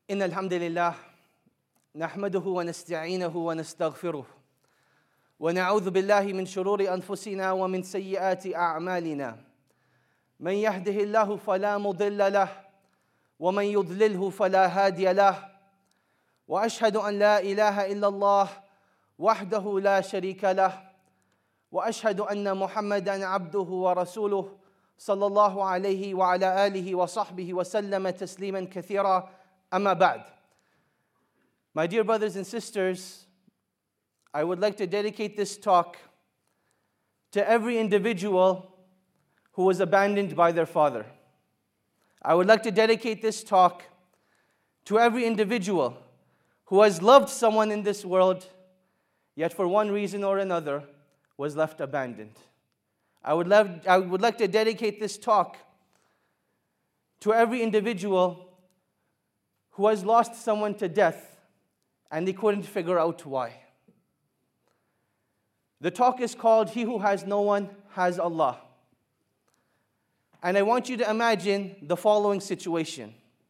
إن الحمد لله نحمده ونستعينه ونستغفره ونعوذ بالله من شرور أنفسنا ومن سيئات أعمالنا من يهده الله فلا مضل له ومن يضلله فلا هادي له وأشهد أن لا إله إلا الله وحده لا شريك له وأشهد أن محمدًا عبده ورسوله صلى الله عليه وعلى آله وصحبه وسلم تسليما كثيرا أما بعد. My dear brothers and sisters, I would like to dedicate this talk to every individual who was abandoned by their father. I would like to dedicate this talk to every individual who has loved someone in this world, yet for one reason or another was left abandoned. I would like to dedicate this talk to every individual who has lost someone to death and they couldn't figure out why. The talk is called He Who Has No One Has Allah. And I want you to imagine the following situation.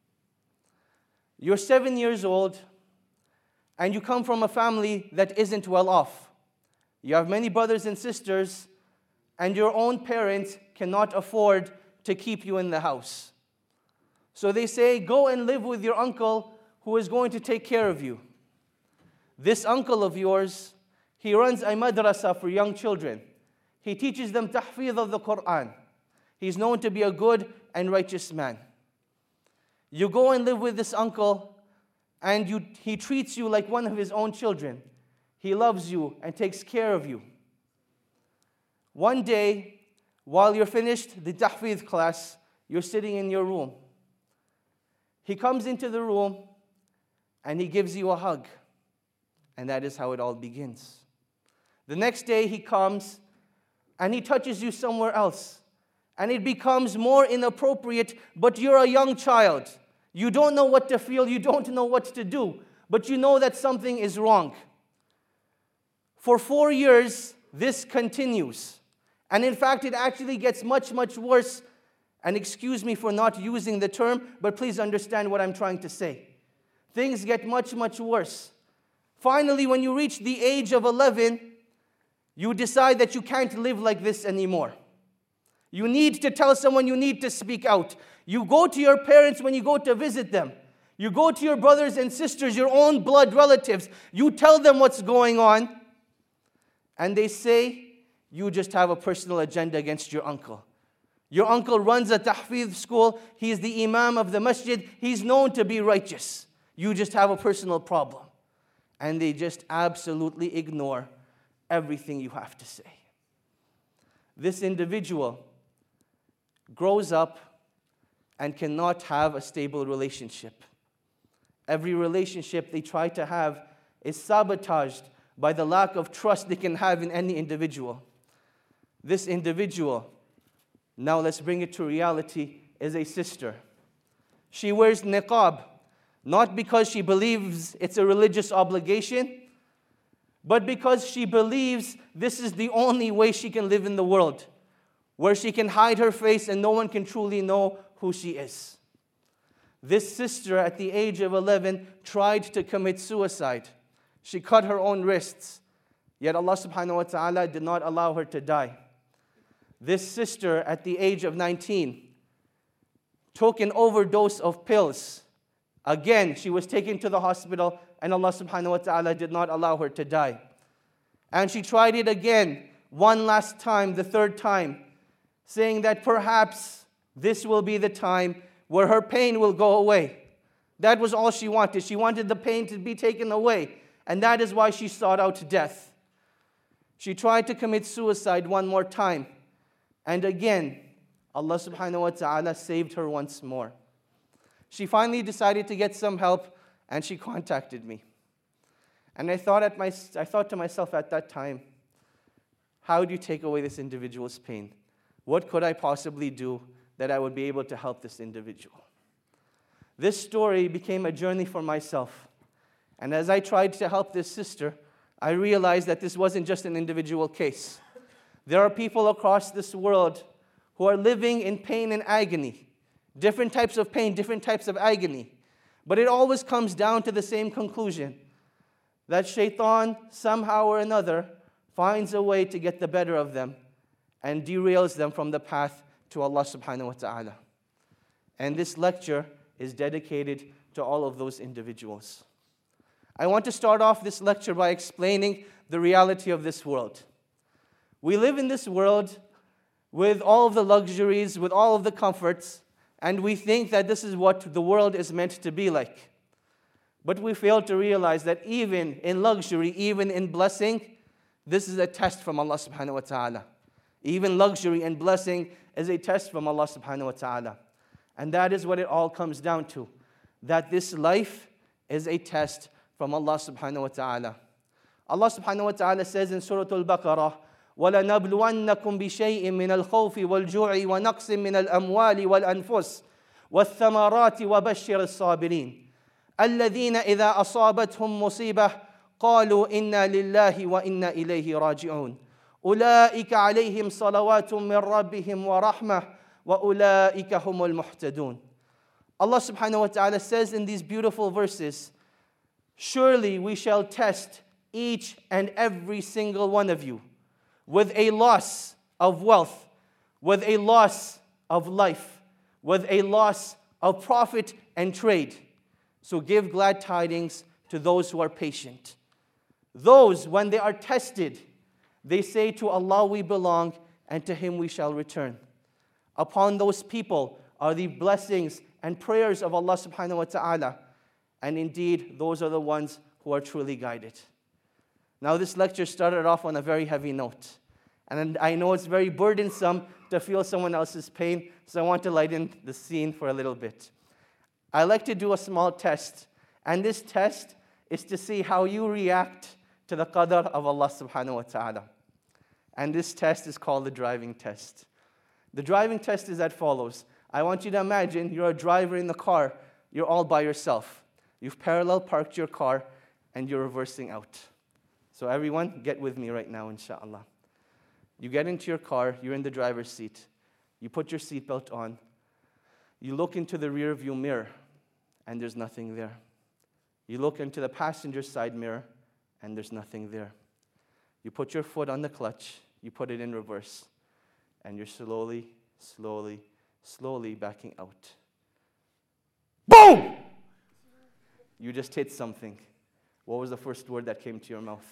You're 7 years old and you come from a family that isn't well off. You have many brothers and sisters and your own parents cannot afford to keep you in the house. So they say, go and live with your uncle who is going to take care of you. This uncle of yours, he runs a madrasa for young children. He teaches them tahfidh of the Quran. He's known to be a good and righteous man. You go and live with this uncle and he treats you like one of his own children. He loves you and takes care of you. One day, while you're finished the tahfidh class, you're sitting in your room. He comes into the room and he gives you a hug. And that is how it all begins. The next day he comes and he touches you somewhere else. And it becomes more inappropriate, but you're a young child. You don't know what to feel, you don't know what to do, but you know that something is wrong. For 4 years, this continues. And in fact, it actually gets much, much worse. And excuse me for not using the term, but please understand what I'm trying to say. Things get much, much worse. Finally, when you reach the age of 11, you decide that you can't live like this anymore. You need to tell someone, you need to speak out. You go to your parents when you go to visit them. You go to your brothers and sisters, your own blood relatives. You tell them what's going on. And they say, you just have a personal agenda against your uncle. Your uncle runs a tahfidh school. He's the imam of the masjid. He's known to be righteous. You just have a personal problem. And they just absolutely ignore everything you have to say. This individual grows up and cannot have a stable relationship. Every relationship they try to have is sabotaged by the lack of trust they can have in any individual. This individual, now let's bring it to reality, is a sister. She wears niqab, not because she believes it's a religious obligation, but because she believes this is the only way she can live in the world, where she can hide her face and no one can truly know who she is. This sister at the age of 11 tried to commit suicide. She cut her own wrists, yet Allah subhanahu wa ta'ala did not allow her to die. This sister at the age of 19 took an overdose of pills. Again, she was taken to the hospital and Allah subhanahu wa ta'ala did not allow her to die. And she tried it again, one last time, the third time, saying that perhaps this will be the time where her pain will go away. That was all she wanted. She wanted the pain to be taken away. And that is why she sought out death. She tried to commit suicide one more time. And again, Allah subhanahu wa ta'ala saved her once more. She finally decided to get some help and she contacted me. And I thought to myself at that time, how do you take away this individual's pain? What could I possibly do that I would be able to help this individual? This story became a journey for myself. And as I tried to help this sister, I realized that this wasn't just an individual case. There are people across this world who are living in pain and agony. Different types of pain, different types of agony. But it always comes down to the same conclusion, that shaitan somehow or another finds a way to get the better of them and derails them from the path to Allah subhanahu wa ta'ala. And this lecture is dedicated to all of those individuals. I want to start off this lecture by explaining the reality of this world. We live in this world with all of the luxuries, with all of the comforts, and we think that this is what the world is meant to be like. But we fail to realize that even in luxury, even in blessing, this is a test from Allah subhanahu wa ta'ala. Even luxury and blessing is a test from Allah subhanahu wa ta'ala. And that is what it all comes down to, that this life is a test from Allah subhanahu wa ta'ala. Allah subhanahu wa ta'ala says in Surah Al-Baqarah, وَلَنَبْلُوَنَّكُمْ بِشَيْءٍ مِّنَ الْخَوْفِ وَالْجُوعِ وَنَقْصٍ مِّنَ الْأَمْوَالِ وَالْأَنفُسِ وَالثَّمَرَاتِ وَبَشِّرِ الصَّابِرِينَ الَّذِينَ إِذَا أَصَابَتْهُمْ مُصِيبَةٌ قَالُوا إِنَّا لِلَّهِ وَإِنَّا إِلَيْهِ رَاجِعُونَ أُولَٰئِكَ عَلَيْهِمْ صَلَوَاتٌ مِّن رَّبِّهِمْ وَرَحْمَةٌ وَأُولَٰئِكَ هُمُ الْمُهْتَدُونَ. Allah subhanahu wa ta'ala says in these beautiful verses, surely we shall test each and every single one of you with a loss of wealth, with a loss of life, with a loss of profit and trade. So give glad tidings to those who are patient. Those, when they are tested, they say, to Allah we belong, and to Him we shall return. Upon those people are the blessings and prayers of Allah subhanahu wa ta'ala. And indeed, those are the ones who are truly guided. Now, this lecture started off on a very heavy note. And I know it's very burdensome to feel someone else's pain, so I want to lighten the scene for a little bit. I like to do a small test. And this test is to see how you react to the qadr of Allah subhanahu wa ta'ala. And this test is called the driving test. The driving test is as follows. I want you to imagine you're a driver in the car. You're all by yourself. You've parallel parked your car and you're reversing out. So everyone, get with me right now, inshallah. You get into your car, you're in the driver's seat. You put your seatbelt on. You look into the rear view mirror and there's nothing there. You look into the passenger side mirror and there's nothing there. You put your foot on the clutch, you put it in reverse, and you're slowly, slowly, slowly backing out. Boom! You just hit something. What was the first word that came to your mouth?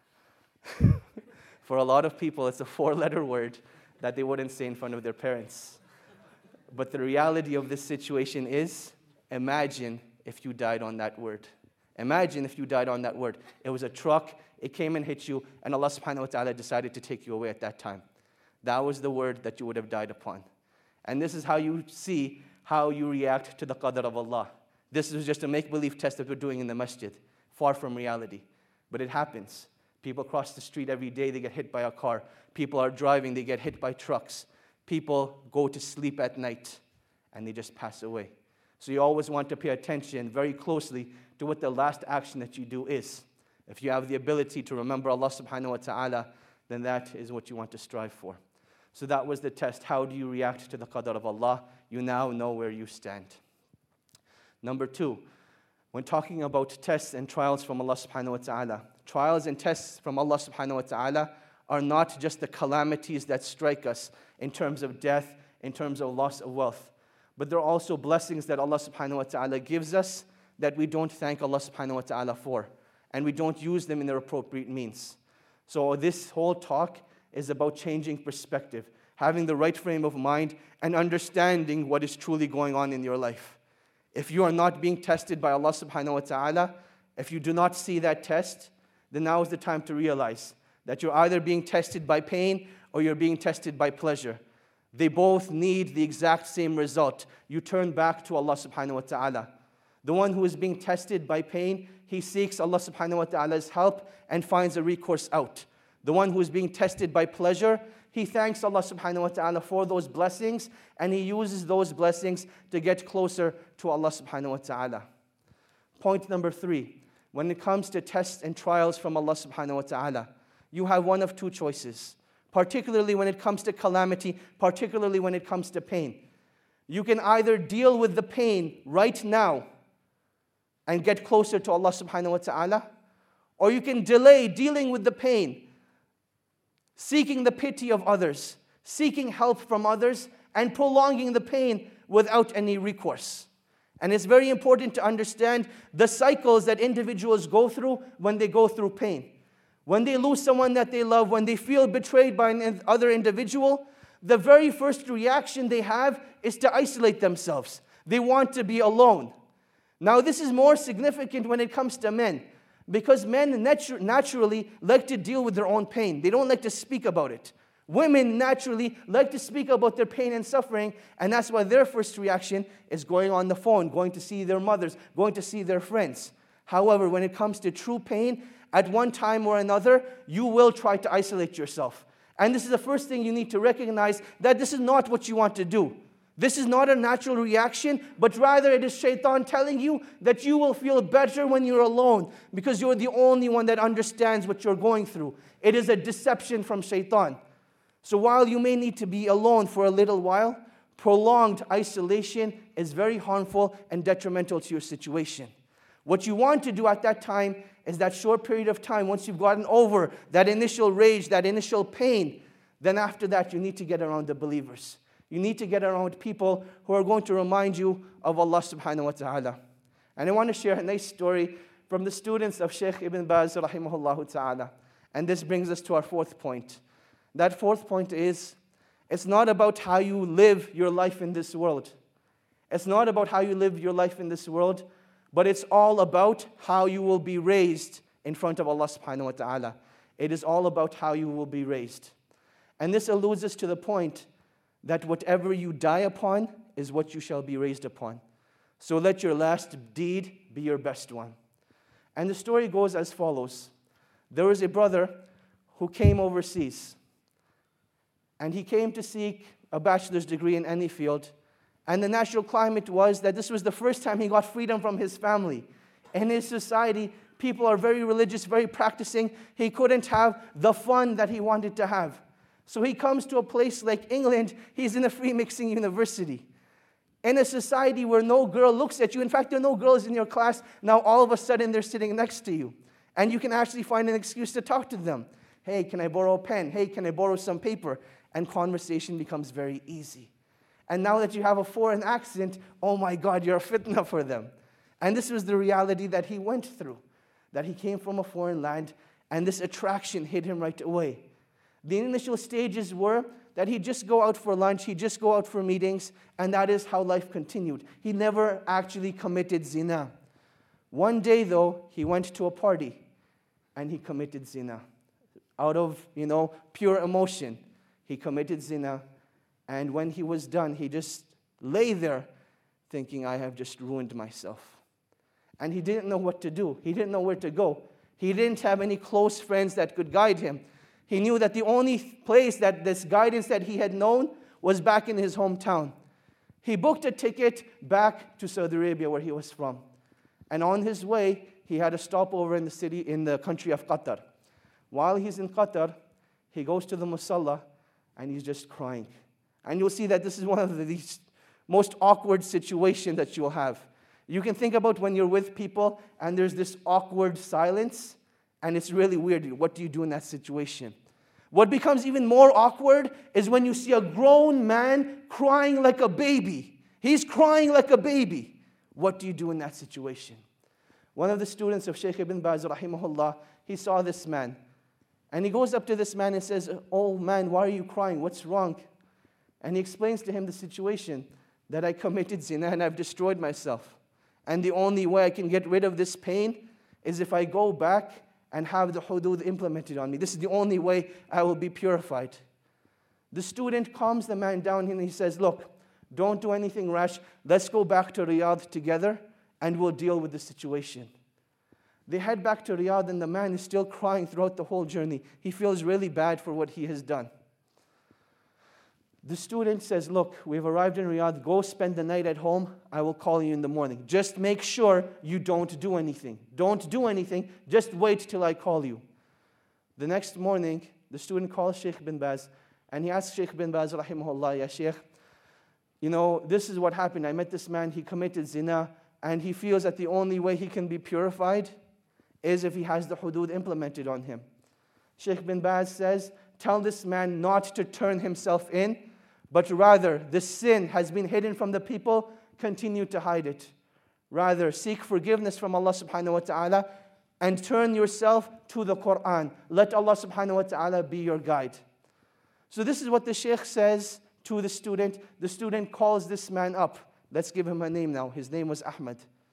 For a lot of people, it's a 4-letter word that they wouldn't say in front of their parents. But the reality of this situation is, imagine if you died on that word. Imagine if you died on that word. It was a truck, it came and hit you, and Allah subhanahu wa ta'ala decided to take you away at that time. That was the word that you would have died upon. And this is how you see how you react to the qadr of Allah. This is just a make-believe test that we're doing in the masjid, far from reality. But it happens. People cross the street every day, they get hit by a car. People are driving, they get hit by trucks. People go to sleep at night, and they just pass away. So you always want to pay attention very closely to what the last action that you do is. If you have the ability to remember Allah subhanahu wa ta'ala, then that is what you want to strive for. So that was the test. How do you react to the qadr of Allah? You now know where you stand. Number 2, when talking about tests and trials from Allah subhanahu wa ta'ala, trials and tests from Allah subhanahu wa ta'ala are not just the calamities that strike us in terms of death, in terms of loss of wealth, but they're also blessings that Allah subhanahu wa ta'ala gives us that we don't thank Allah subhanahu wa ta'ala for, and we don't use them in their appropriate means. So this whole talk is about changing perspective, having the right frame of mind, and understanding what is truly going on in your life. If you are not being tested by Allah subhanahu wa ta'ala, if you do not see that test, then now is the time to realize that you're either being tested by pain or you're being tested by pleasure. They both need the exact same result. You turn back to Allah subhanahu wa ta'ala. The one who is being tested by pain, he seeks Allah subhanahu wa ta'ala's help and finds a recourse out. The one who is being tested by pleasure, he thanks Allah subhanahu wa ta'ala for those blessings, and he uses those blessings to get closer to Allah subhanahu wa ta'ala. Point number 3, when it comes to tests and trials from Allah subhanahu wa ta'ala, you have one of two choices, particularly when it comes to calamity, particularly when it comes to pain. You can either deal with the pain right now and get closer to Allah subhanahu wa ta'ala. Or you can delay dealing with the pain, seeking the pity of others, seeking help from others, and prolonging the pain without any recourse. And it's very important to understand the cycles that individuals go through when they go through pain. When they lose someone that they love, when they feel betrayed by another individual, the very first reaction they have is to isolate themselves. They want to be alone. Now, this is more significant when it comes to men, because men naturally like to deal with their own pain. They don't like to speak about it. Women naturally like to speak about their pain and suffering, and that's why their first reaction is going on the phone, going to see their mothers, going to see their friends. However, when it comes to true pain, at one time or another, you will try to isolate yourself. And this is the first thing you need to recognize, that this is not what you want to do. This is not a natural reaction, but rather it is shaitan telling you that you will feel better when you're alone, because you're the only one that understands what you're going through. It is a deception from shaitan. So while you may need to be alone for a little while, prolonged isolation is very harmful and detrimental to your situation. What you want to do at that time is that short period of time, once you've gotten over that initial rage, that initial pain, then after that you need to get around the believers. You need to get around people who are going to remind you of Allah subhanahu wa ta'ala. And I want to share a nice story from the students of Shaykh Ibn Baz rahimahullah ta'ala. And this brings us to our fourth point. That fourth point is, it's not about how you live your life in this world. It's not about how you live your life in this world, but it's all about how you will be raised in front of Allah subhanahu wa ta'ala. It is all about how you will be raised. And this alludes us to the point that whatever you die upon is what you shall be raised upon. So let your last deed be your best one. And the story goes as follows. There was a brother who came overseas. And he came to seek a bachelor's degree in any field. And the natural climate was that this was the first time he got freedom from his family. In his society, people are very religious, very practicing. He couldn't have the fun that he wanted to have. So he comes to a place like England. He's in a free mixing university. In a society where no girl looks at you. In fact, there are no girls in your class. Now all of a sudden they're sitting next to you. And you can actually find an excuse to talk to them. Hey, can I borrow a pen? Hey, can I borrow some paper? And conversation becomes very easy. And now that you have a foreign accent, oh my God, you're a fitna for them. And this was the reality that he went through. That he came from a foreign land, and this attraction hit him right away. The initial stages were that he'd just go out for lunch, he'd just go out for meetings, and that is how life continued. He never actually committed zina. One day though, he went to a party, and he committed zina. Out of, pure emotion. He committed zina, and when he was done, he just lay there thinking, I have just ruined myself. And he didn't know what to do. He didn't know where to go. He didn't have any close friends that could guide him. He knew that the only place that this guidance that he had known was back in his hometown. He booked a ticket back to Saudi Arabia where he was from. And on his way, he had a stopover in the country of Qatar. While he's in Qatar, he goes to the musalla, and he's just crying. And you'll see that this is one of the most awkward situations that you'll have. You can think about when you're with people and there's this awkward silence, and it's really weird. What do you do in that situation? What becomes even more awkward is when you see a grown man crying like a baby. He's crying like a baby. What do you do in that situation? One of the students of Shaykh Ibn Baz, rahimahullah, he saw this man. And he goes up to this man and says, oh man, why are you crying? What's wrong? And he explains to him the situation, that I committed zina and I've destroyed myself. And the only way I can get rid of this pain is if I go back and have the hudud implemented on me. This is the only way I will be purified. The student calms the man down and he says, look, don't do anything rash. Let's go back to Riyadh together and we'll deal with the situation. They head back to Riyadh and the man is still crying throughout the whole journey. He feels really bad for what he has done. The student says, look, we've arrived in Riyadh. Go spend the night at home. I will call you in the morning. Just make sure you don't do anything. Don't do anything. Just wait till I call you. The next morning, the student calls Shaykh bin Baz and he asks Shaykh bin Baz, rahimahullah, Ya Shaykh, this is what happened. I met this man. He committed zina. and he feels that the only way he can be purified is if he has the hudud implemented on him. Sheikh bin Baz says, tell this man not to turn himself in, but rather the sin has been hidden from the people, continue to hide it. Rather, seek forgiveness from Allah subhanahu wa ta'ala and turn yourself to the Quran. Let Allah subhanahu wa ta'ala be your guide. So this is what the Shaykh says to the student. The student calls this man up. Let's give him a name now. His name was Ahmad.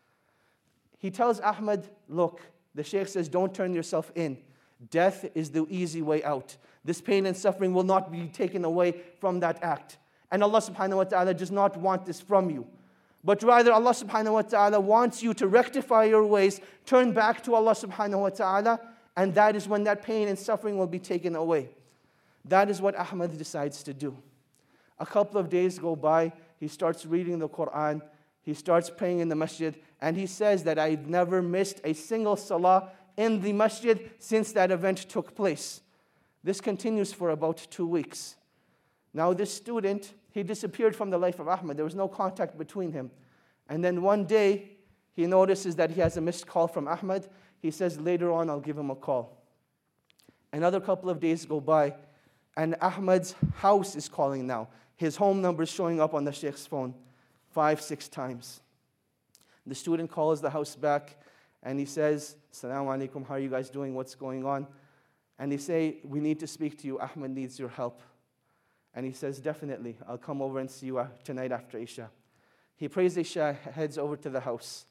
He tells Ahmad, look, the Shaykh says, don't turn yourself in. Death is the easy way out. This pain and suffering will not be taken away from that act. And Allah subhanahu wa ta'ala does not want this from you. But rather Allah subhanahu wa ta'ala wants you to rectify your ways, turn back to Allah subhanahu wa ta'ala, and that is when that pain and suffering will be taken away. That is what Ahmad decides to do. A couple of days go by, he starts reading the Quran, he starts praying in the masjid, and he says that I've never missed a single salah in the masjid since that event took place. This continues for about 2 weeks. Now this student, he disappeared from the life of Ahmad. There was no contact between him. And then one day, he notices that he has a missed call from Ahmad. He says, later on, I'll give him a call. Another couple of days go by, and Ahmad's house is calling now. His home number is showing up on the Shaykh's phone 5-6 times. The student calls the house back, and he says, Assalamu alaikum, how are you guys doing? What's going on? And they say, we need to speak to you. Ahmad needs your help. And he says, definitely, I'll come over and see you tonight after Isha. He prays Isha, heads over to the house.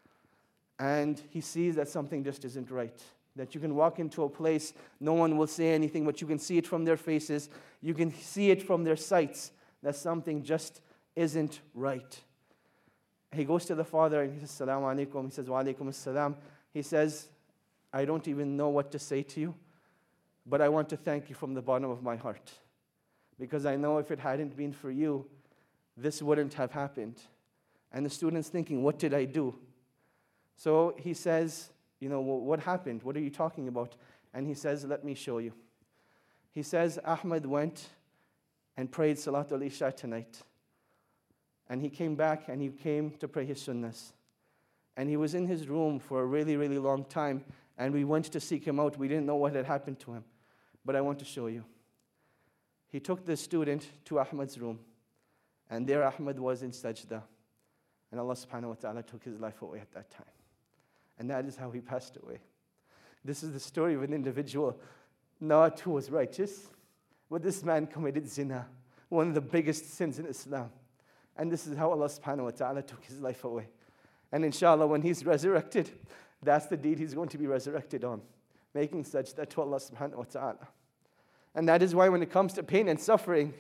And he sees that something just isn't right. That you can walk into a place, no one will say anything, but you can see it from their faces. You can see it from their sights, that something just isn't right. He goes to the father and he says, Assalamu alaikum. He says, Wa alaikum assalam. He says, I don't even know what to say to you, but I want to thank you from the bottom of my heart. Because I know if it hadn't been for you, this wouldn't have happened. And the student's thinking, what did I do? So he says, what happened? What are you talking about? And he says, let me show you. He says, Ahmad went and prayed Salatul Isha tonight. And he came back and he came to pray his sunnahs. And he was in his room for a really, really long time. And we went to seek him out. We didn't know what had happened to him. But I want to show you. He took the student to Ahmad's room. And there Ahmad was in sajda. And Allah subhanahu wa ta'ala took his life away at that time. And that is how he passed away. This is the story of an individual not who was righteous, but this man committed zina, one of the biggest sins in Islam. And this is how Allah subhanahu wa ta'ala took his life away. And inshallah, when he's resurrected, that's the deed he's going to be resurrected on, making sajda to Allah subhanahu wa ta'ala. And that is why when it comes to pain and suffering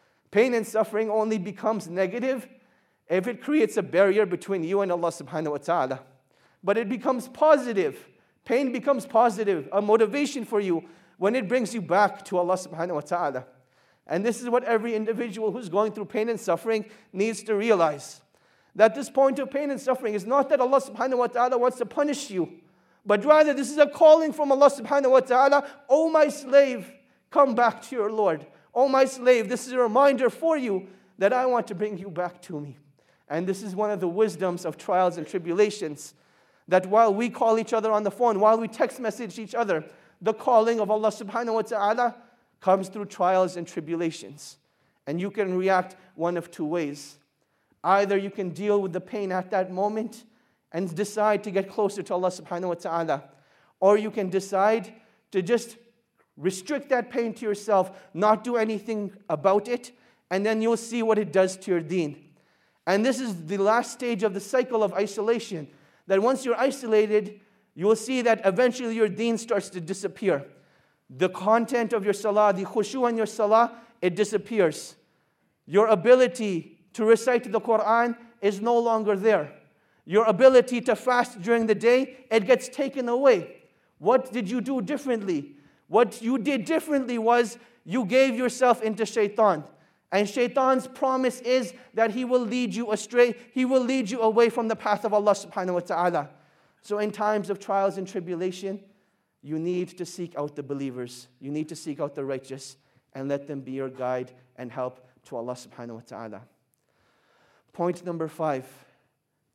only becomes negative if it creates a barrier between you and Allah subhanahu wa ta'ala. But it becomes positive. Pain becomes positive, a motivation for you when it brings you back to Allah subhanahu wa ta'ala. And this is what every individual who's going through pain and suffering needs to realize. That this point of pain and suffering is not that Allah subhanahu wa ta'ala wants to punish you, but rather this is a calling from Allah subhanahu wa ta'ala, O my slave, come back to your Lord. O my slave, this is a reminder for you that I want to bring you back to me. And this is one of the wisdoms of trials and tribulations, that while we call each other on the phone, while we text message each other, the calling of Allah subhanahu wa ta'ala comes through trials and tribulations. And you can react one of two ways. Either you can deal with the pain at that moment and decide to get closer to Allah subhanahu wa ta'ala, or you can decide to just restrict that pain to yourself, not do anything about it, and then you'll see what it does to your deen. And this is the last stage of the cycle of isolation, that once you're isolated, you will see that eventually your deen starts to disappear. The content of your salah, the khushu in your salah, it disappears. Your ability to recite the Quran is no longer there. Your ability to fast during the day, it gets taken away. What did you do differently? What you did differently was you gave yourself into shaitan. And shaitan's promise is that he will lead you astray. He will lead you away from the path of Allah subhanahu wa ta'ala. So in times of trials and tribulation, you need to seek out the believers. You need to seek out the righteous and let them be your guide and help to Allah subhanahu wa ta'ala. Point number 5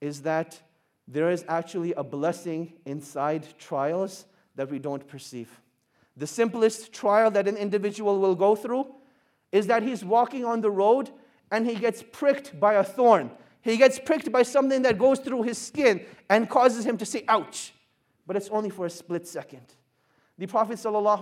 is that there is actually a blessing inside trials that we don't perceive. The simplest trial that an individual will go through is that he's walking on the road and he gets pricked by a thorn. He gets pricked by something that goes through his skin and causes him to say, ouch. But it's only for a split second. The Prophet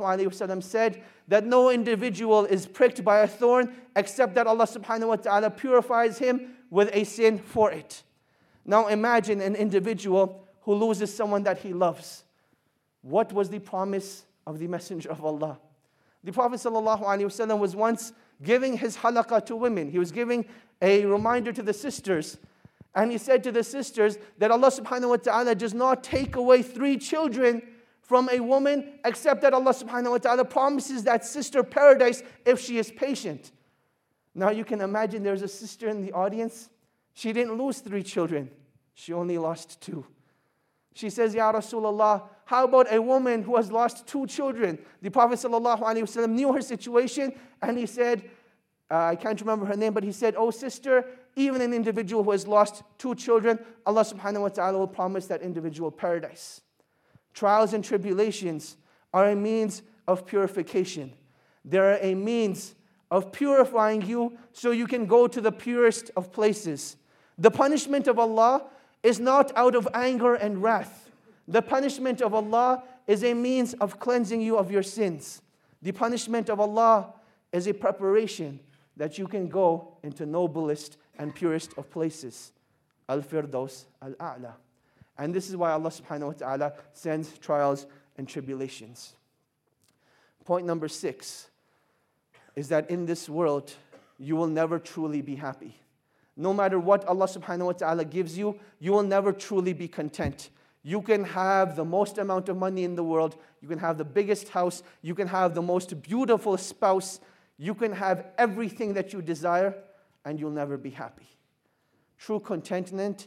ﷺ said that no individual is pricked by a thorn except that Allah subhanahu wa ta'ala purifies him with a sin for it. Now imagine an individual who loses someone that he loves. What was the promise of the Messenger of Allah? The Prophet ﷺ was once giving his halaqah to women. He was giving a reminder to the sisters. And he said to the sisters that Allah subhanahu wa ta'ala does not take away 3 children from a woman except that Allah subhanahu wa ta'ala promises that sister paradise if she is patient. Now you can imagine there's a sister in the audience. She didn't lose 3 children. She only lost 2. She says, Ya Rasulullah, how about a woman who has lost 2 children? The Prophet ﷺ knew her situation and he said, I can't remember her name, but he said, oh sister, even an individual who has lost 2 children, Allah subhanahu wa ta'ala will promise that individual paradise. Trials and tribulations are a means of purification. They are a means of purifying you so you can go to the purest of places. The punishment of Allah is not out of anger and wrath. The punishment of Allah is a means of cleansing you of your sins. The punishment of Allah is a preparation that you can go into noblest and purest of places. Al-Firdaus Al-A'la. And this is why Allah subhanahu wa ta'ala sends trials and tribulations. Point number 6 is that in this world, you will never truly be happy. No matter what Allah subhanahu wa ta'ala gives you, you will never truly be content. You can have the most amount of money in the world, you can have the biggest house, you can have the most beautiful spouse, you can have everything that you desire, and you'll never be happy. True contentness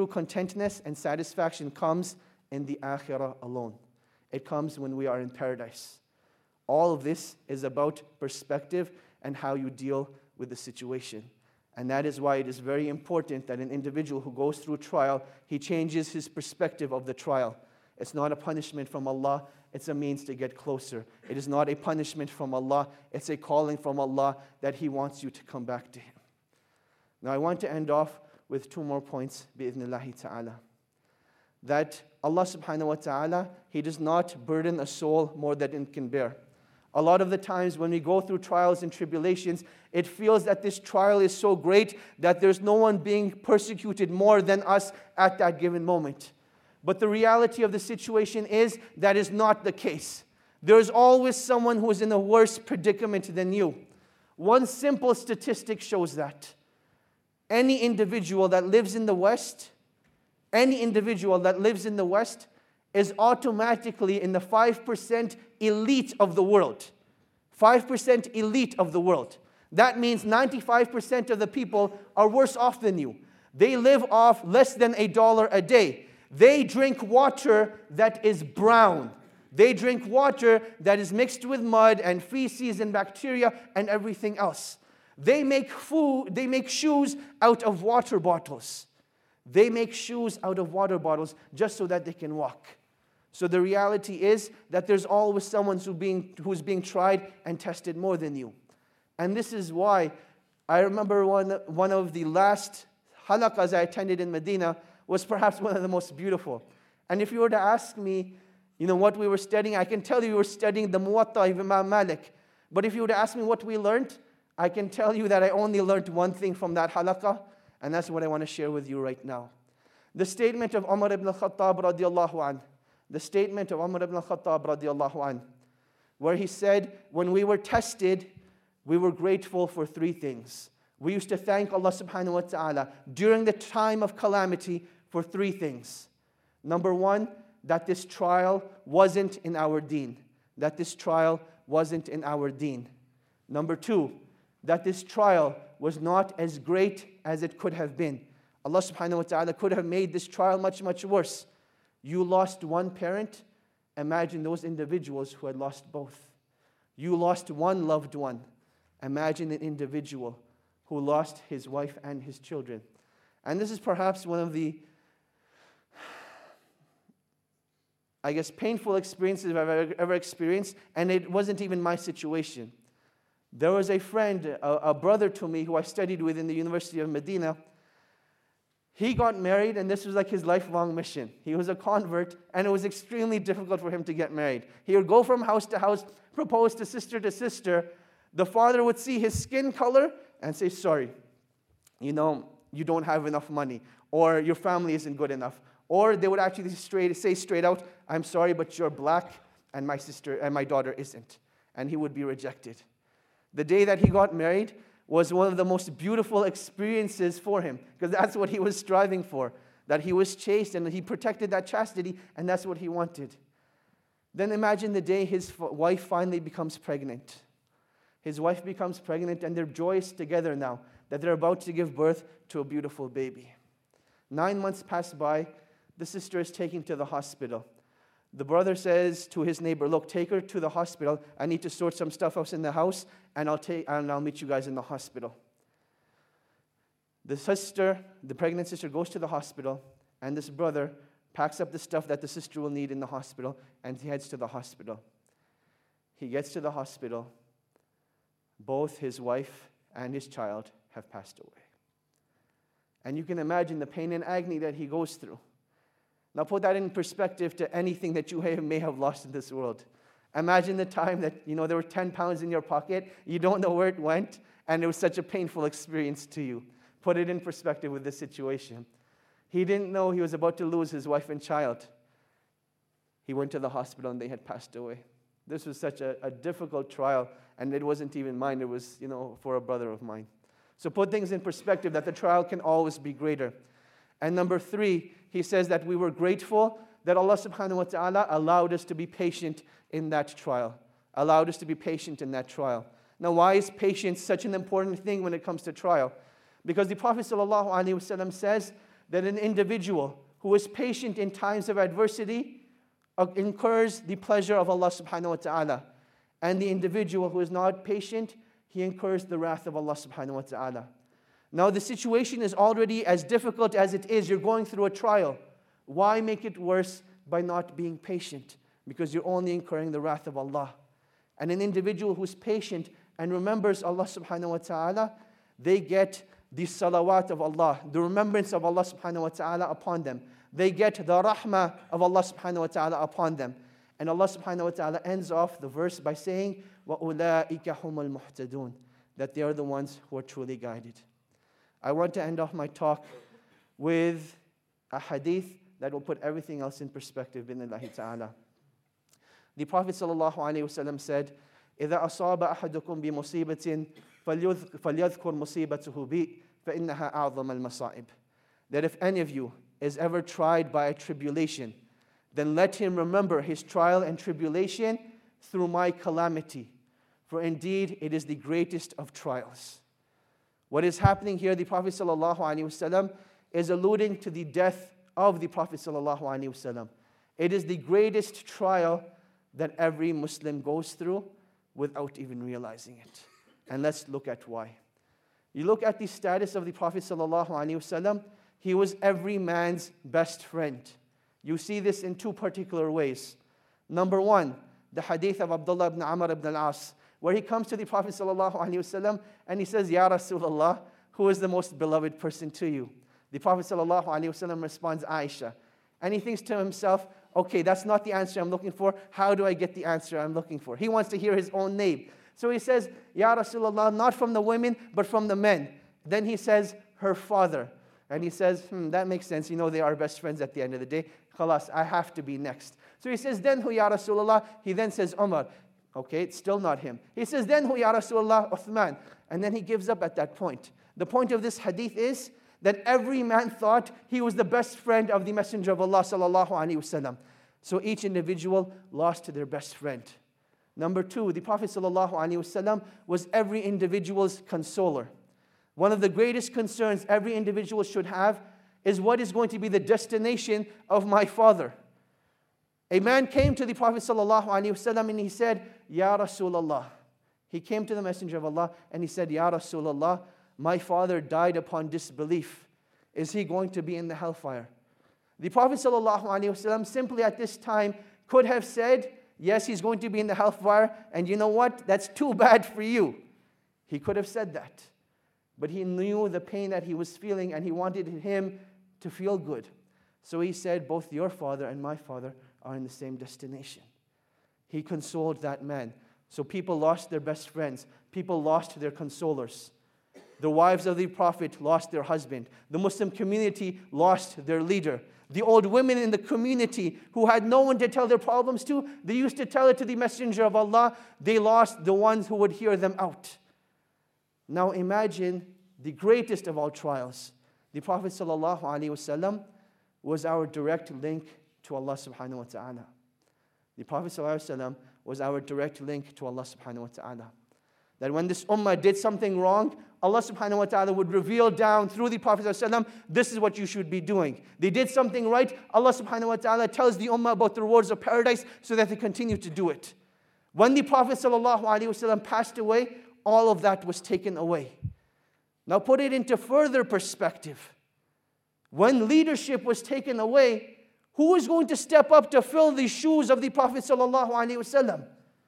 and satisfaction comes in the akhirah alone. It comes when we are in paradise. All of this is about perspective and how you deal with the situation. And that is why it is very important that an individual who goes through trial, he changes his perspective of the trial. It's not a punishment from Allah, it's a means to get closer. It is not a punishment from Allah, it's a calling from Allah that He wants you to come back to Him. Now I want to end off with 2 more points, bi'idhnillahi ta'ala. That Allah subhanahu wa ta'ala, He does not burden a soul more than it can bear. A lot of the times when we go through trials and tribulations, it feels that this trial is so great that there's no one being persecuted more than us at that given moment. But the reality of the situation is that is not the case. There's always someone who is in a worse predicament than you. One simple statistic shows that. Any individual that lives in the West is automatically in the 5% elite of the world. 5% elite of the world. That means 95% of the people are worse off than you. They live off less than $1 a day. They drink water that is brown. They drink water that is mixed with mud and feces and bacteria and everything else. They make shoes out of water bottles. They make shoes out of water bottles just so that they can walk. So the reality is that there's always someone who's being tried and tested more than you. And this is why I remember one of the last halaqas I attended in Medina was perhaps one of the most beautiful. And if you were to ask me, what we were studying, I can tell you we were studying the Muwatta of Imam Malik. But if you were to ask me what we learned, I can tell you that I only learned one thing from that halaqah, and that's what I want to share with you right now. The statement of Umar ibn al-Khattab radiallahu anh. The statement of Umar ibn al-Khattab radiallahu anh, where he said, when we were tested, we were grateful for 3 things. We used to thank Allah subhanahu wa ta'ala during the time of calamity for 3 things. Number 1, that this trial wasn't in our deen. That this trial wasn't in our deen. Number 2, that this trial was not as great as it could have been. Allah subhanahu wa ta'ala could have made this trial much, much worse. You lost one parent, imagine those individuals who had lost both. You lost one loved one, imagine an individual who lost his wife and his children. And this is perhaps one of the I guess, painful experiences I've ever experienced, and it wasn't even my situation. There was a friend, a brother to me who I studied with in the University of Medina. He got married, and this was like his lifelong mission. He was a convert, and it was extremely difficult for him to get married. He would go from house to house, propose to sister. The father would see his skin color and say, sorry, you don't have enough money, or your family isn't good enough. Or they would actually say straight out, I'm sorry, but you're black, and my sister and my daughter isn't. And he would be rejected. The day that he got married was one of the most beautiful experiences for him, because that's what he was striving for, that he was chaste and he protected that chastity, and that's what he wanted. Then imagine the day his wife finally becomes pregnant. His wife becomes pregnant, and they're joyous together now that they're about to give birth to a beautiful baby. 9 months pass by. The sister is taken to the hospital. The brother says to his neighbor, look, take her to the hospital. I need to sort some stuff out in the house, and I'll meet you guys in the hospital. The pregnant sister goes to the hospital, and this brother packs up the stuff that the sister will need in the hospital, and he heads to the hospital. He gets to the hospital. Both his wife and his child have passed away. And you can imagine the pain and agony that he goes through. Now put that in perspective to anything that you may have lost in this world. Imagine the time that, there were 10 pounds in your pocket, you don't know where it went, and it was such a painful experience to you. Put it in perspective with this situation. He didn't know he was about to lose his wife and child. He went to the hospital and they had passed away. This was such a difficult trial, and it wasn't even mine, it was, for a brother of mine. So put things in perspective that the trial can always be greater. And number 3, he says that we were grateful that Allah subhanahu wa ta'ala allowed us to be patient in that trial. Allowed us to be patient in that trial. Now, why is patience such an important thing when it comes to trial? Because the Prophet sallallahu alaihi wasallam says that an individual who is patient in times of adversity incurs the pleasure of Allah subhanahu wa ta'ala. And the individual who is not patient, he incurs the wrath of Allah subhanahu wa ta'ala. Now the situation is already as difficult as it is. You're going through a trial. Why make it worse by not being patient? Because you're only incurring the wrath of Allah. And an individual who's patient and remembers Allah subhanahu wa ta'ala, they get the salawat of Allah, the remembrance of Allah subhanahu wa ta'ala upon them. They get the rahmah of Allah subhanahu wa ta'ala upon them. And Allah subhanahu wa ta'ala ends off the verse by saying, وَأُولَٰئِكَ هُمُ الْمُحْتَدُونَ, that they are the ones who are truly guided. I want to end off my talk with a hadith that will put everything else in perspective, bi'idhnillahi ta'ala. The Prophet sallallahu alaihi wasallam said, إِذَا أَصَابَ أَحَدُكُمْ بِمُصِيبَةٍ فَلْيَذْكُرْ مُصِيبَتُهُ بِي فَإِنَّهَا أَعْظَمَ الْمَصَائِبِ. That if any of you is ever tried by a tribulation, then let him remember his trial and tribulation through my calamity. For indeed, it is the greatest of trials. What is happening here, the Prophet ﷺ is alluding to the death of the Prophet ﷺ. It is the greatest trial that every Muslim goes through without even realizing it. And let's look at why. You look at the status of the Prophet ﷺ, he was every man's best friend. You see this in 2 particular ways. Number 1, the hadith of Abdullah ibn Amr ibn al-As, where he comes to the Prophet ﷺ and he says, Ya Rasulullah, who is the most beloved person to you? The Prophet ﷺ responds, Aisha. And he thinks to himself, okay, that's not the answer I'm looking for. How do I get the answer I'm looking for? He wants to hear his own name. So he says, Ya Rasulullah, not from the women, but from the men. Then he says, her father. And he says, that makes sense. They are best friends at the end of the day. Khalas, I have to be next. So he says, then who, Ya Rasulullah? He then says, Umar. Okay, it's still not him. He says, then who, Ya Rasulullah? Uthman. And then he gives up at that point. The point of this hadith is that every man thought he was the best friend of the Messenger of Allah sallallahu alaihi wasallam. So each individual lost their best friend. Number 2, the Prophet sallallahu alaihi wasallam was every individual's consoler. One of the greatest concerns every individual should have is what is going to be the destination of my father. A man came to the Prophet ﷺ and he said, Ya Rasulullah. He came to the Messenger of Allah and he said, Ya Rasulullah, my father died upon disbelief. Is he going to be in the hellfire? The Prophet ﷺ simply at this time could have said, yes, he's going to be in the hellfire, and you know what? That's too bad for you. He could have said that. But he knew the pain that he was feeling, and he wanted him to feel good. So he said, both your father and my father are in the same destination. He consoled that man. So people lost their best friends. People lost their consolers. The wives of the Prophet lost their husband. The Muslim community lost their leader. The old women in the community who had no one to tell their problems to, they used to tell it to the Messenger of Allah. They lost the ones who would hear them out. Now imagine the greatest of all trials. The Prophet ﷺ was our direct link to Allah subhanahu wa ta'ala. The Prophet ﷺ was our direct link to Allah subhanahu wa ta'ala. That when this ummah did something wrong, Allah subhanahu wa ta'ala would reveal down through the Prophet ﷺ, this is what you should be doing. They did something right, Allah subhanahu wa ta'ala tells the ummah about the rewards of paradise so that they continue to do it. When the Prophet ﷺ passed away, all of that was taken away. Now put it into further perspective. When leadership was taken away, who is going to step up to fill the shoes of the Prophet ﷺ?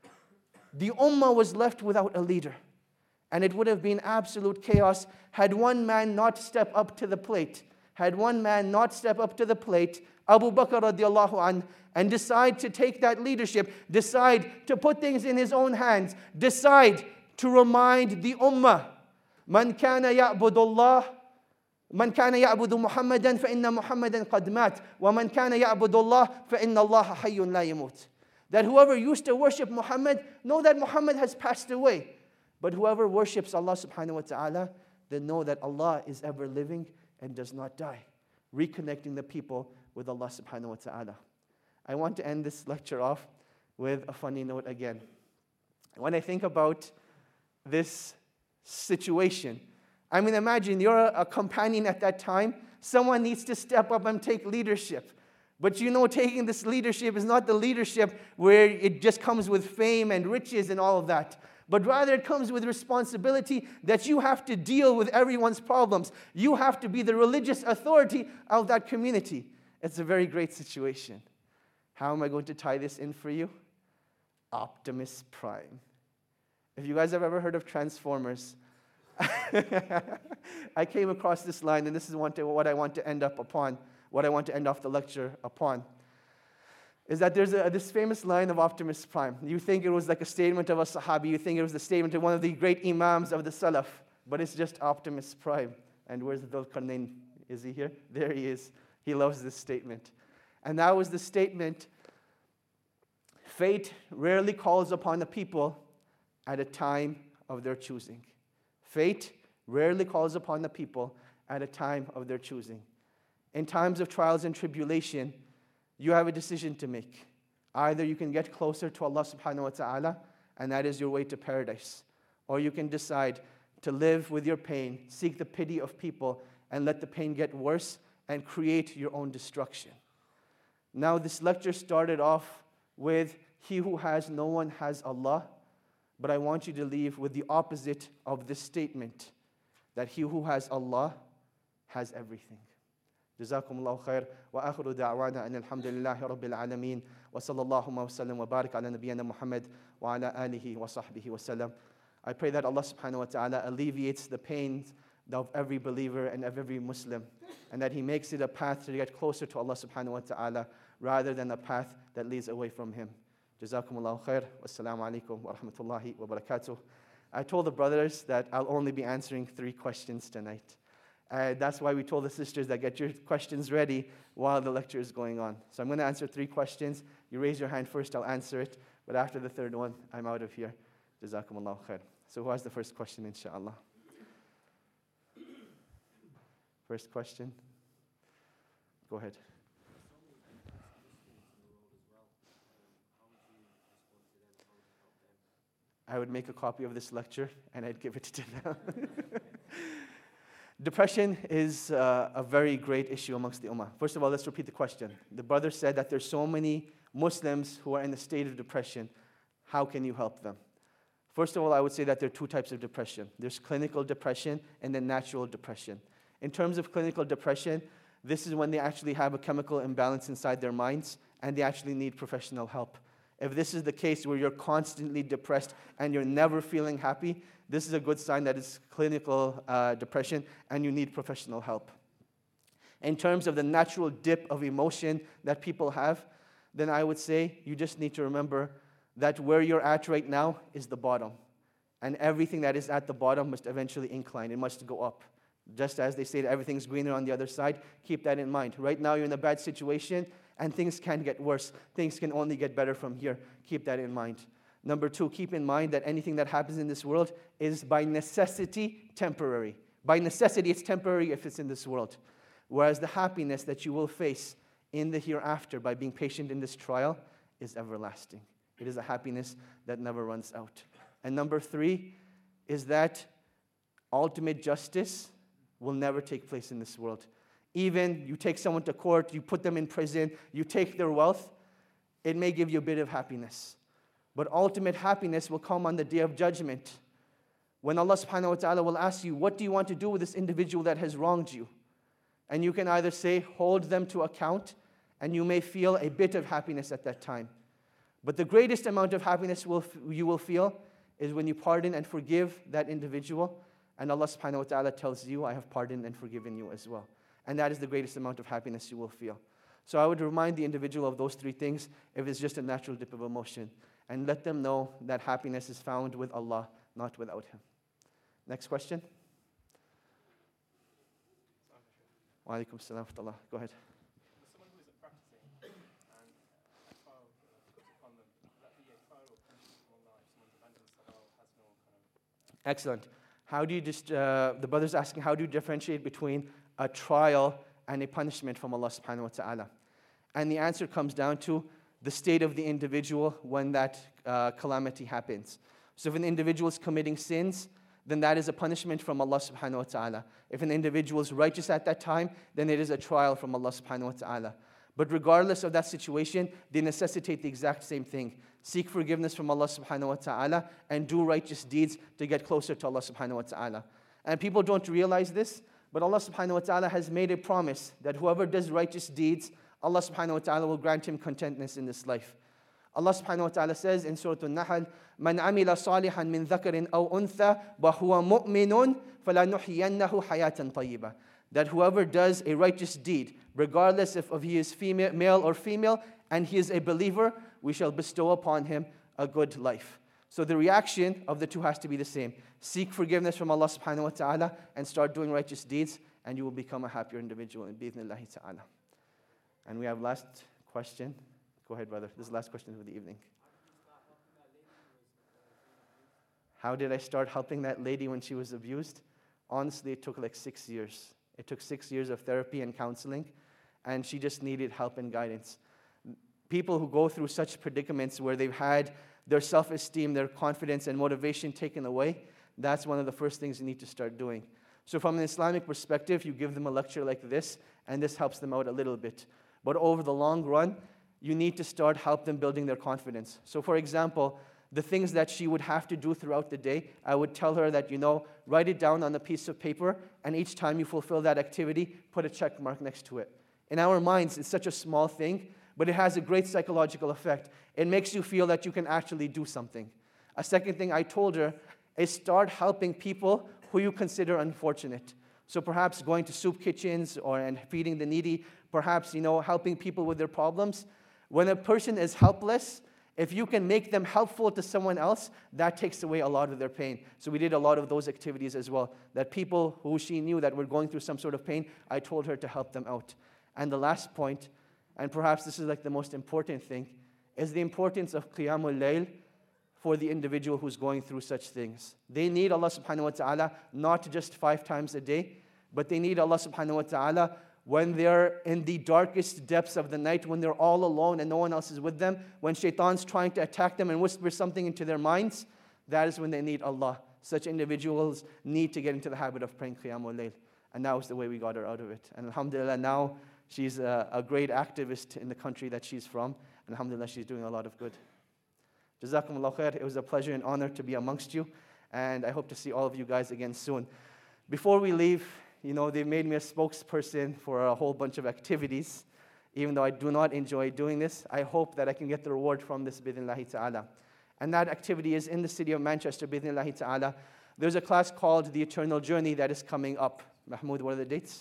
The ummah was left without a leader. And it would have been absolute chaos had one man not step up to the plate. Had one man not step up to the plate, Abu Bakr radiallahu anh, and decide to take that leadership, decide to put things in his own hands, decide to remind the ummah, Man kana ya'budullah, Man kana ya'budu Muhammadan fa inna Muhammadan qad mat, wa man kana ya'budullah fa inna Allah hayyun la yamut. That whoever used to worship Muhammad, know that Muhammad has passed away. But whoever worships Allah subhanahu wa ta'ala, then know that Allah is ever living and does not die. Reconnecting the people with Allah subhanahu wa ta'ala. I want to end this lecture off with a funny note again. When I think about this situation, I mean, imagine you're a companion at that time. Someone needs to step up and take leadership. But you know, taking this leadership is not the leadership where it just comes with fame and riches and all of that. But rather it comes with responsibility that you have to deal with everyone's problems. You have to be the religious authority of that community. It's a very great situation. How am I going to tie this in for you? Optimus Prime. If you guys have ever heard of Transformers, I came across this line, and this is what I want to end up upon, what I want to end off the lecture upon, is that there's this famous line of Optimus Prime. You think it was like a statement of a Sahabi, you think it was the statement of one of the great Imams of the Salaf, but it's just Optimus Prime. And where's Dhul Qarnayn? Is he here? There he is. He loves this statement. And that was the statement, fate rarely calls upon the people at a time of their choosing. Fate rarely calls upon the people at a time of their choosing. In times of trials and tribulation, you have a decision to make. Either you can get closer to Allah subhanahu wa ta'ala, and that is your way to paradise. Or you can decide to live with your pain, seek the pity of people, and let the pain get worse and create your own destruction. Now, this lecture started off with, he who has no one has Allah. But I want you to leave with the opposite of this statement, that he who has Allah has everything. جزاكم الله خير وآخر دعوانا أن الحمد لله رب العالمين وصلى الله وسلم وبارك على نبينا محمد وعلى آله وصحبه وسلم. I pray that Allah subhanahu wa ta'ala alleviates the pains of every believer and of every Muslim, and that He makes it a path to get closer to Allah subhanahu wa ta'ala rather than a path that leads away from Him. Jazakumullahu khair. Wassalamu alaikum wa rahmatullahi wa barakatuh. I told the brothers that I'll only be answering 3 questions tonight. That's why we told the sisters that get your questions ready while the lecture is going on. So I'm going to answer 3 questions. You raise your hand first, I'll answer it. But after the 3rd one, I'm out of here. Jazakumullahu khair. So who has the first question, inshallah? First question. Go ahead. I would make a copy of this lecture and I'd give it to them. Depression is a very great issue amongst the ummah. First of all, let's repeat the question. The brother said that there's so many Muslims who are in a state of depression. How can you help them? First of all, I would say that there are 2 types of depression. There's clinical depression and then natural depression. In terms of clinical depression, this is when they actually have a chemical imbalance inside their minds and they actually need professional help. If this is the case where you're constantly depressed and you're never feeling happy, this is a good sign that it's clinical depression and you need professional help. In terms of the natural dip of emotion that people have, then I would say you just need to remember that where you're at right now is the bottom. And everything that is at the bottom must eventually incline. It must go up. Just as they say that everything's greener on the other side, keep that in mind. Right now you're in a bad situation and things can get worse. Things can only get better from here. Keep that in mind. Number 2, keep in mind that anything that happens in this world is by necessity temporary. By necessity, it's temporary if it's in this world. Whereas the happiness that you will face in the hereafter by being patient in this trial is everlasting. It is a happiness that never runs out. And number 3 is that ultimate justice will never take place in this world. Even you take someone to court, you put them in prison, you take their wealth, it may give you a bit of happiness. But ultimate happiness will come on the day of judgment, when Allah subhanahu wa ta'ala will ask you, what do you want to do with this individual that has wronged you? And you can either say, hold them to account, and you may feel a bit of happiness at that time. But the greatest amount of happiness you will feel is when you pardon and forgive that individual, and Allah subhanahu wa ta'ala tells you, I have pardoned and forgiven you as well. And that is the greatest amount of happiness you will feel. So I would remind the individual of those 3 things if it's just a natural dip of emotion. And let them know that happiness is found with Allah, not without Him. Next question. Wa alaikum salam wa rahmatullah. Go ahead. Someone who is practicing and a trial comes upon them, will that be a trial or punishment from Allah if someone's abandoned salah, has no kind of... Excellent. How do you the brother's asking, how do you differentiate between a trial and a punishment from Allah subhanahu wa ta'ala? And the answer comes down to the state of the individual when that calamity happens. So if an individual is committing sins, then that is a punishment from Allah subhanahu wa ta'ala. If an individual is righteous at that time, then it is a trial from Allah subhanahu wa ta'ala. But regardless of that situation, they necessitate the exact same thing. Seek forgiveness from Allah subhanahu wa ta'ala and do righteous deeds to get closer to Allah subhanahu wa ta'ala. And people don't realize this, but Allah subhanahu wa ta'ala has made a promise that whoever does righteous deeds, Allah subhanahu wa ta'ala will grant him contentness in this life. Allah subhanahu wa ta'ala says in Surah An-Nahl, مَنْ عَمِلَ صَالِحًا مِنْ ذَكَرٍ أَوْ أُنْثَى وَهُوَ مُؤْمِنٌ فَلَنُحْيِيَنَّهُ حَيَاةً طَيِّبَةً. That whoever does a righteous deed, regardless if he is male or female, and he is a believer, we shall bestow upon him a good life. So the reaction of the two has to be the same. Seek forgiveness from Allah subhanahu wa ta'ala and start doing righteous deeds, and you will become a happier individual in bi'ithnillahi ta'ala. And we have last question. Go ahead, brother. This is the last question of the evening. How did I start helping that lady when she was abused? Honestly, it took like 6 years. It took 6 years of therapy and counseling, and she just needed help and guidance. People who go through such predicaments where they've had their self-esteem, their confidence, and motivation taken away, that's one of the first things you need to start doing. So from an Islamic perspective, you give them a lecture like this, and this helps them out a little bit. But over the long run, you need to start help them building their confidence. So for example, the things that she would have to do throughout the day, I would tell her that, write it down on a piece of paper, and each time you fulfill that activity, put a check mark next to it. In our minds, it's such a small thing, but it has a great psychological effect. It makes you feel that you can actually do something. A second thing I told her is start helping people who you consider unfortunate. So perhaps going to soup kitchens and feeding the needy, perhaps, helping people with their problems. When a person is helpless, if you can make them helpful to someone else, that takes away a lot of their pain. So we did a lot of those activities as well. That people who she knew that were going through some sort of pain, I told her to help them out. And the last point, and perhaps this is like the most important thing, is the importance of Qiyamul Layl for the individual who's going through such things. They need Allah subhanahu wa ta'ala not just 5 times a day, but they need Allah subhanahu wa ta'ala when they're in the darkest depths of the night, when they're all alone and no one else is with them, when shaitan's trying to attack them and whisper something into their minds, that is when they need Allah. Such individuals need to get into the habit of praying Qiyamul Layl. And that was the way we got her out of it. And alhamdulillah, now she's a great activist in the country that she's from. And alhamdulillah, she's doing a lot of good. Jazakumullah khair. It was a pleasure and honor to be amongst you. And I hope to see all of you guys again soon. Before we leave, they've made me a spokesperson for a whole bunch of activities. even though I do not enjoy doing this. I hope that I can get the reward from this, bidhnillahi ta'ala. And that activity is in the city of Manchester, bidhnillahi ta'ala. There's a class called The Eternal Journey that is coming up. Mahmoud, what are the dates?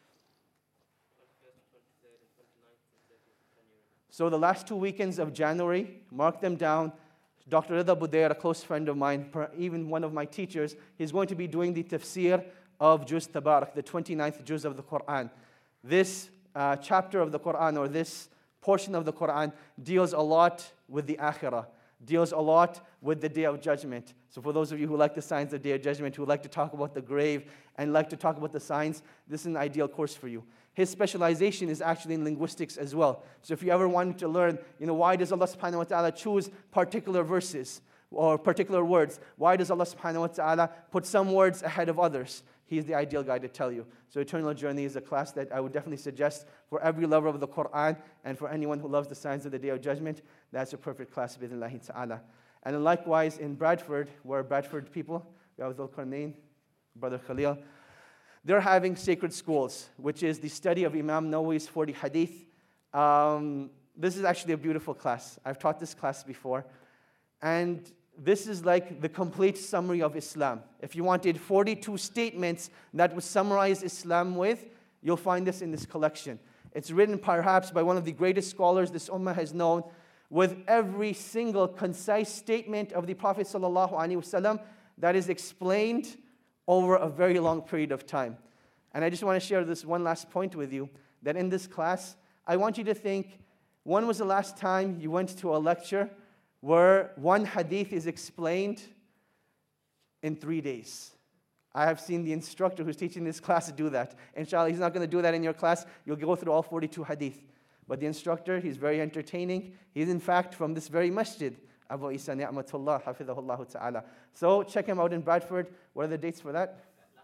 So the last 2 weekends of January, mark them down. Dr. Rida Budair, a close friend of mine, even one of my teachers, he's going to be doing the tafsir of Juz Tabarak, the 29th Juz of the Quran. This chapter of the Quran, or this portion of the Quran, deals a lot with the akhirah, deals a lot with the Day of Judgment. So for those of you who like the signs of the Day of Judgment, who like to talk about the grave and like to talk about the signs, this is an ideal course for you. His specialization is actually in linguistics as well. So if you ever wanted to learn, why does Allah subhanahu wa ta'ala choose particular verses or particular words? Why does Allah subhanahu wa ta'ala put some words ahead of others? He's the ideal guy to tell you. So Eternal Journey is a class that I would definitely suggest for every lover of the Quran and for anyone who loves the signs of the Day of Judgment. That's a perfect class, bi'idhnillahi ta'ala. And then likewise in Bradford, we're Bradford people. We have Dhul Qarnayn, Brother Khalil. They're having Sacred Schools, which is the study of Imam Nawawi's 40 hadith. This is actually a beautiful class. I've taught this class before. And this is like the complete summary of Islam. If you wanted 42 statements that would summarize Islam with, you'll find this in this collection. It's written perhaps by one of the greatest scholars this ummah has known, with every single concise statement of the Prophet ﷺ that is explained over a very long period of time. And I just want to share this one last point with you, that in this class, I want you to think, when was the last time you went to a lecture where one hadith is explained in 3 days? I have seen the instructor who's teaching this class do that. Inshallah, he's not going to do that in your class. You'll go through all 42 hadith. But the instructor, he's very entertaining. He's in fact from this very masjid, Abu Isa Ni'matullah, hafidhahullah ta'ala. So check him out in Bradford. What are the dates for that?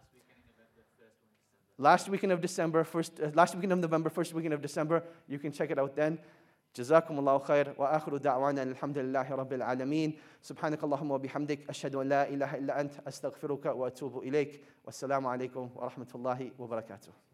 Last weekend of November, first weekend of December. You can check it out then. جزاكم الله خير وآخر دعوانا الحمد لله رب العالمين سبحانك اللهم وبحمدك أشهد أن لا إله إلا أنت أستغفرك وأتوب إليك والسلام عليكم ورحمة الله وبركاته.